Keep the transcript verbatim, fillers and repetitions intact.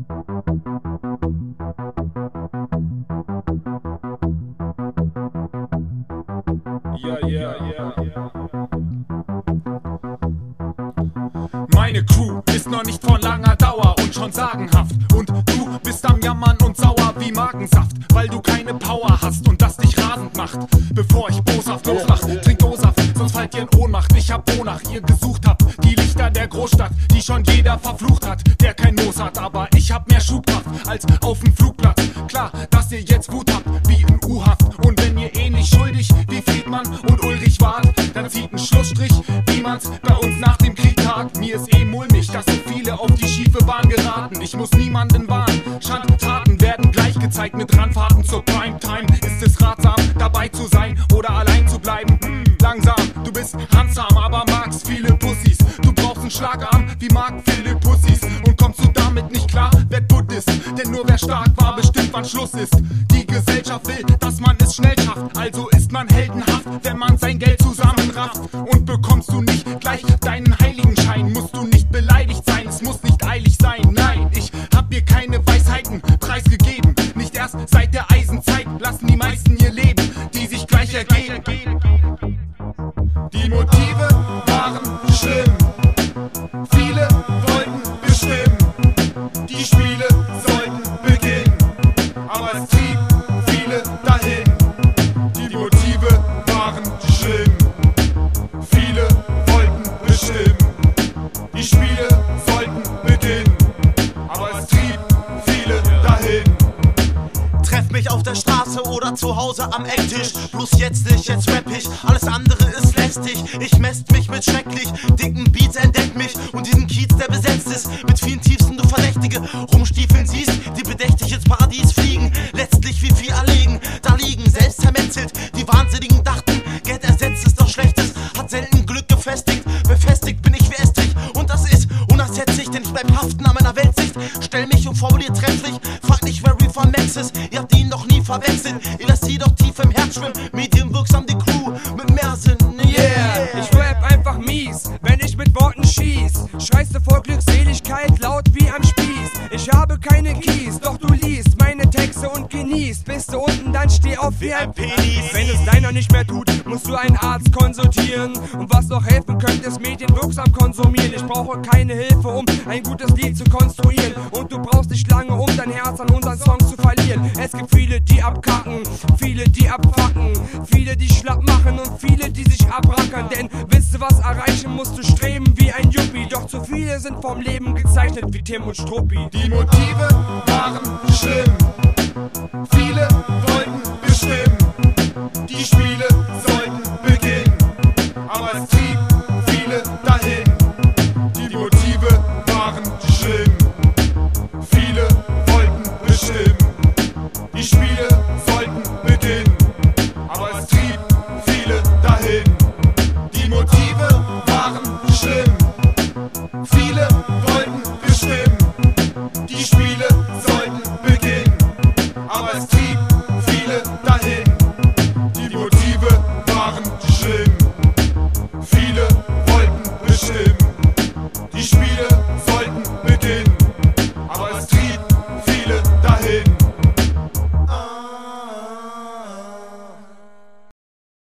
Ja, ja, ja, ja. Meine Crew ist noch nicht von langer Dauer und schon sagenhaft. Und du bist am Jammern und sauer wie Magensaft, weil du keine Power hast und das dich rasend macht. Bevor ich boshaft loslach, trink O-Saft, sonst fallt ihr in Ohnmacht. Ich hab wonach ihr gesucht habt, die Lichter der Großstadt, die schon jeder verflucht hat, der kein Moos hat. Aber ich hab mehr Schubkraft als auf dem Flugplatz. Klar, dass ihr jetzt Wut habt wie in U-Haft. Und wenn ihr eh nicht schuldig wie Friedmann und Ulrich wart, dann zieht ein Schlussstrich, wie man's bei uns nach dem Krieg tat. Mir ist eh mulmig, dass so viele auf die schiefe Bahn geraten. Ich muss niemanden warnen, Schandtaten werden gleich gezeigt mit Randfahrten zur Primetime. Ist es ratsam, dabei zu sein oder allein zu bleiben? Hm, langsam, du bist handsam, aber magst viele Pussys. Du brauchst einen Schlagarm wie Mark Philipp Pussys. Und kommst du damit nicht klar, werd Buddhist. Denn nur wer stark war, bestimmt wann Schluss ist. Die Gesellschaft will, dass man es schnell schafft. Also ist man heldenhaft, wenn man sein Geld zusammenrafft. Und bekommst du nicht gleich deinen Heiligenschein, musst du nicht beleidigt sein, es muss nicht eilig sein. Nein, ich hab mir keine Weisheiten preisgegeben. Nicht erst seit der Eisenzeit lassen die meisten ihr Leben, die sich gleich ergeben. Die Motive waren schlimm, viele wollten bestimmen. Die Spiele sollten beginnen, aber es trieb viele dahin. Die Motive waren schlimm, viele wollten bestimmen. Die Spiele sollten beginnen, aber es trieb viele dahin. Treff mich auf der Straße oder zu Hause am Ecktisch. Bloß jetzt nicht, jetzt rapp ich, alles andere ist lästig. Ich messt mich mit schrecklich dicken Beats, entdeck mich und diesen Kiez, der besetzt ist mit vielen Tiefsten, du Verdächtige. Rumstiefeln siehst, die bedächtig ins Paradies fliegen. Letztlich wie viel erlegen, da liegen, selbst vermetzelt. Die Wahnsinnigen dachten, Geld ersetzt ist doch Schlechtes. Hat selten Glück gefestigt, befestigt bin ich wie Estrich. Und das ist unersetzlich, denn ich bleib haften an meiner Weltsicht. Stell mich und formulier trefflich, frag nicht wer Reefer Max ist. Ihr habt ihn noch nie verwechselt, ihr lasst sie doch tief im Herz schwimmen. Medienwirksam die Crew mit mehr Sinn, yeah. Ich rap einfach mies, wenn ich mit Worten schieß. Schreist du vor Glückseligkeit laut wie am Spieß. Ich habe keine Keys, doch du liest meine Texte und genießt. Bist du unten, dann steh auf wie ein Penis. Wenn es deiner nicht mehr tut, musst du einen Arzt konsultieren. Und was noch helfen könnte, ist medienwirksam konsumieren. Ich brauche keine Hilfe, um ein gutes Lied zu konstruieren. Und du brauchst nicht lange, um dein Herz an unseren Song zu verlieren. Es gibt viele, die abkacken, viele, die abfacken, viele, die schlapp machen und viele, die sich abrackern. Denn willst du was erreichen, musst du streben wie ein Yuppie. Doch zu viele sind vom Leben gezeichnet wie Tim und Struppi. Die Motive waren schlimm,